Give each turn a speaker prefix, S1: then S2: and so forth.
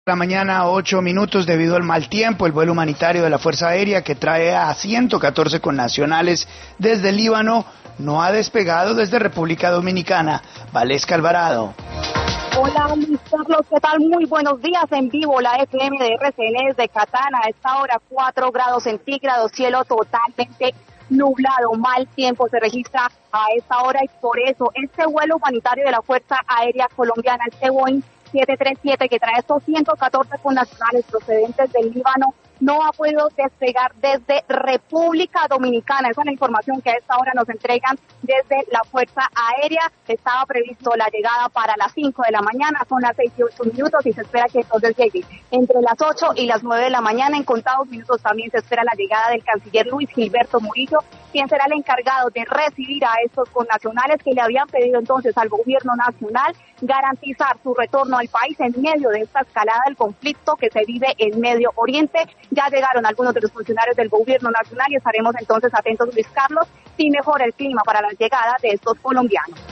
S1: La mañana, 8 minutos, debido al mal tiempo, el vuelo humanitario de la Fuerza Aérea que trae a 114 connacionales desde Líbano no ha despegado desde República Dominicana. Valesca Alvarado.
S2: Hola Luis Carlos, ¿qué tal? Muy buenos días, en vivo la FM de RCN desde Catana. A esta hora 4 grados centígrados, cielo totalmente nublado, mal tiempo se registra a esta hora y por eso este vuelo humanitario de la Fuerza Aérea Colombiana, este Boeing 737 que trae estos 114 connacionales procedentes del Líbano, no ha podido despegar desde República Dominicana. Esa es la información que a esta hora nos entregan desde la Fuerza Aérea. Estaba previsto la llegada para las 5 de la mañana, son las 6:08 y se espera que entonces llegue entre las 8 y las 9 de la mañana. En contados minutos también se espera la llegada del canciller Luis Gilberto Murillo, quien será el encargado de recibir a estos connacionales que le habían pedido entonces al gobierno nacional garantizar su retorno al país en medio de esta escalada del conflicto que se vive en Medio Oriente. Ya llegaron algunos de los funcionarios del gobierno nacional y estaremos entonces atentos, Luis Carlos, si mejora el clima para la llegada de estos colombianos.